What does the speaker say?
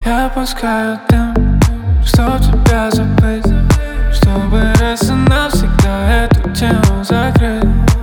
Я пускаю дым, чтоб тебя забыть, чтобы раз и навсегда эту тему закрыть.